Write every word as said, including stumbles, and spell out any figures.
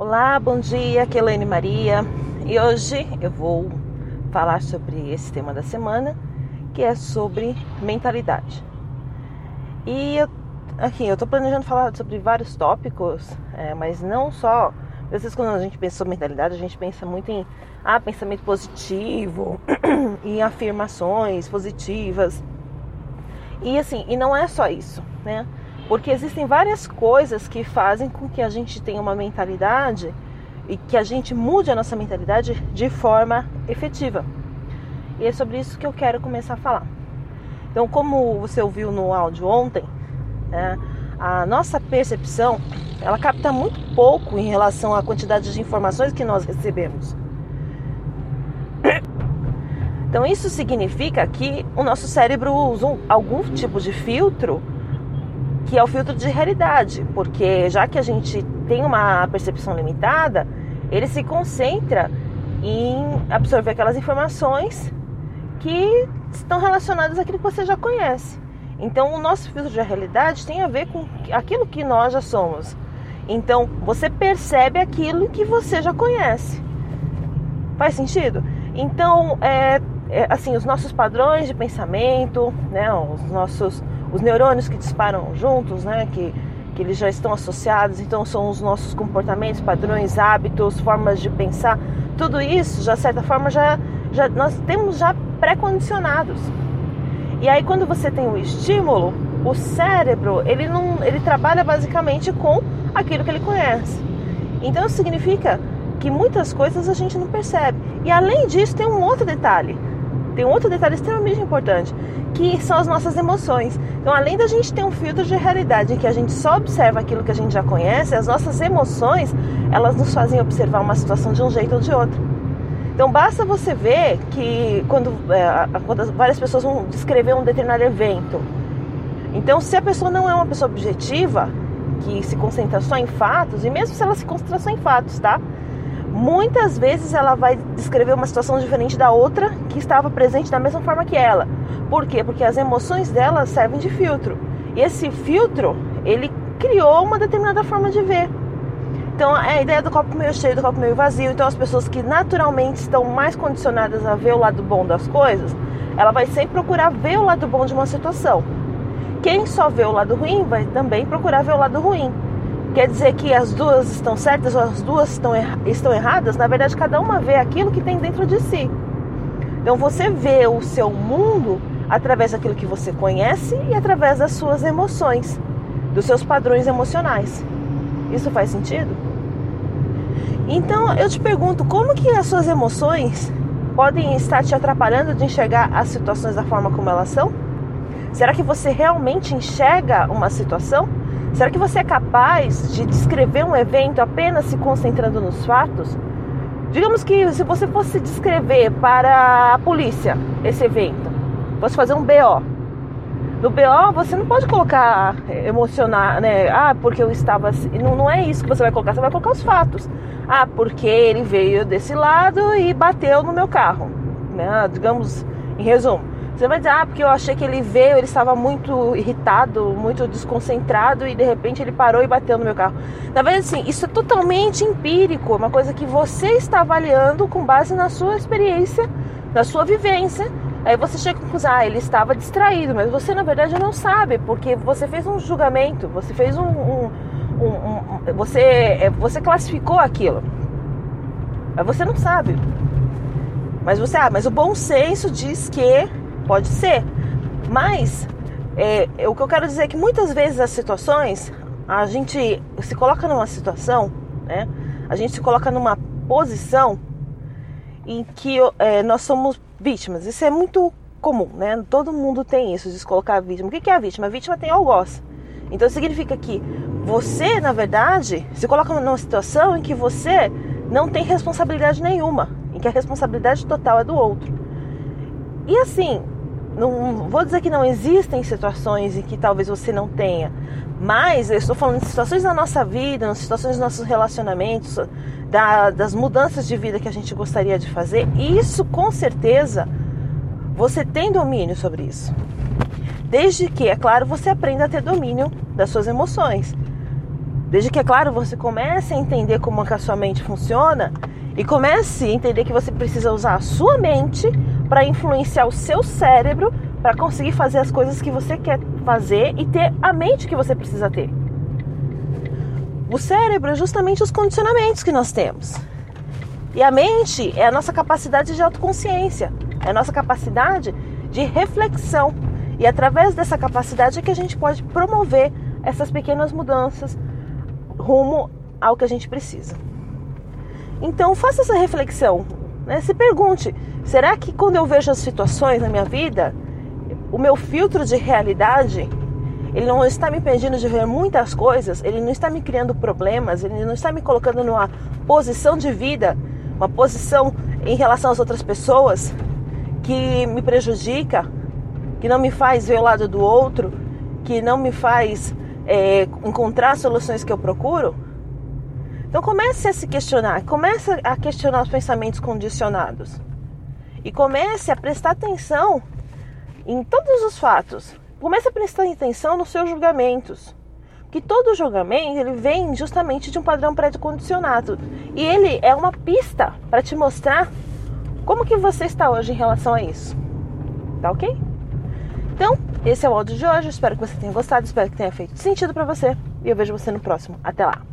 Olá, bom dia, aqui é Elaine Maria e hoje eu vou falar sobre esse tema da semana, que é sobre mentalidade. E eu, aqui, eu tô planejando falar sobre vários tópicos, é, mas não só. Às vezes quando a gente pensa sobre mentalidade, a gente pensa muito em ah, pensamento positivo, em afirmações positivas. E assim, e não é só isso, né? Porque existem várias coisas que fazem com que a gente tenha uma mentalidade e que a gente mude a nossa mentalidade de forma efetiva. E é sobre isso que eu quero começar a falar. Então, como você ouviu no áudio ontem, é, a nossa percepção, ela capta muito pouco em relação à quantidade de informações que nós recebemos. Então, isso significa que o nosso cérebro usa algum tipo de filtro, que é o filtro de realidade, porque já que a gente tem uma percepção limitada, ele se concentra em absorver aquelas informações que estão relacionadas àquilo que você já conhece. Então, o nosso filtro de realidade tem a ver com aquilo que nós já somos. Então, você percebe aquilo que você já conhece. Faz sentido? Então, é, é, assim, os nossos padrões de pensamento, né, os nossos os neurônios que disparam juntos, né, que, que eles já estão associados, então são os nossos comportamentos, padrões, hábitos, formas de pensar, tudo isso, já, de certa forma, já, já, nós temos já pré-condicionados. E aí, quando você tem um estímulo, o cérebro, ele, não, ele trabalha basicamente com aquilo que ele conhece. Então, isso significa que muitas coisas a gente não percebe. E, além disso, tem um outro detalhe. Tem um outro detalhe extremamente importante, que são as nossas emoções. Então, além da gente ter um filtro de realidade em que a gente só observa aquilo que a gente já conhece, as nossas emoções, elas nos fazem observar uma situação de um jeito ou de outro. Então, basta você ver que quando, é, quando várias pessoas vão descrever um determinado evento, então, se a pessoa não é uma pessoa objetiva, que se concentra só em fatos, e mesmo se ela se concentra só em fatos, tá? Muitas vezes ela vai descrever uma situação diferente da outra que estava presente da mesma forma que ela. Por quê? Porque as emoções dela servem de filtro. E esse filtro, ele criou uma determinada forma de ver. Então, é a ideia do copo meio cheio, do copo meio vazio. Então, as pessoas que naturalmente estão mais condicionadas a ver o lado bom das coisas, ela vai sempre procurar ver o lado bom de uma situação. Quem só vê o lado ruim, vai também procurar ver o lado ruim. Quer dizer que as duas estão certas ou as duas estão, erra- estão erradas? Na verdade, cada uma vê aquilo que tem dentro de si. Então, você vê o seu mundo através daquilo que você conhece e através das suas emoções, dos seus padrões emocionais. Isso faz sentido? Então, eu te pergunto, como que as suas emoções podem estar te atrapalhando de enxergar as situações da forma como elas são? Será que você realmente enxerga uma situação? Será que você é capaz de descrever um evento apenas se concentrando nos fatos? Digamos que se você fosse descrever para a polícia esse evento, fosse fazer um B O. No B O você não pode colocar emocionar, né? Ah, porque eu estava assim. Não, não é isso que você vai colocar, você vai colocar os fatos. Ah, porque ele veio desse lado e bateu no meu carro, né? Digamos, em resumo. Você vai dizer, ah, porque eu achei que ele veio, ele estava muito irritado, muito desconcentrado e de repente ele parou e bateu no meu carro. Na verdade, assim, isso é totalmente empírico, uma coisa que você está avaliando com base na sua experiência, na sua vivência. Aí você chega à conclusão, ah, ele estava distraído, mas você na verdade não sabe, porque você fez um julgamento, você fez um... um, um, um você, você classificou aquilo. Mas você não sabe. Mas você, ah, mas o bom senso diz que pode ser, mas é, é, o que eu quero dizer é que muitas vezes as situações, a gente se coloca numa situação, né? A gente se coloca numa posição em que é, nós somos vítimas. Isso é muito comum, né? Todo mundo tem isso, de se colocar a vítima. O que é a vítima? A vítima tem algoz. Então significa que você, na verdade, se coloca numa situação em que você não tem responsabilidade nenhuma, em que a responsabilidade total é do outro. E assim, não vou dizer que não existem situações em que talvez você não tenha, mas eu estou falando de situações da nossa vida, nas situações dos nossos relacionamentos, da, das mudanças de vida que a gente gostaria de fazer. E isso, com certeza, você tem domínio sobre isso. Desde que, é claro, você aprenda a ter domínio das suas emoções. Desde que, é claro, você comece a entender como que a sua mente funciona e comece a entender que você precisa usar a sua mente para influenciar o seu cérebro para conseguir fazer as coisas que você quer fazer e ter a mente que você precisa ter. O cérebro é justamente os condicionamentos que nós temos. E a mente é a nossa capacidade de autoconsciência, é a nossa capacidade de reflexão. E através dessa capacidade é que a gente pode promover essas pequenas mudanças rumo ao que a gente precisa. Então faça essa reflexão, né? Se pergunte, será que quando eu vejo as situações na minha vida, o meu filtro de realidade, ele não está me impedindo de ver muitas coisas, ele não está me criando problemas, ele não está me colocando numa posição de vida, uma posição em relação às outras pessoas que me prejudica, que não me faz ver o lado do outro, que não me faz é, encontrar soluções que eu procuro? Então comece a se questionar, comece a questionar os pensamentos condicionados e comece a prestar atenção em todos os fatos. Comece a prestar atenção nos seus julgamentos, que todo julgamento ele vem justamente de um padrão pré-condicionado e ele é uma pista para te mostrar como que você está hoje em relação a isso. Tá ok? Então, esse é o áudio de hoje. Espero que você tenha gostado, espero que tenha feito sentido para você e eu vejo você no próximo. Até lá!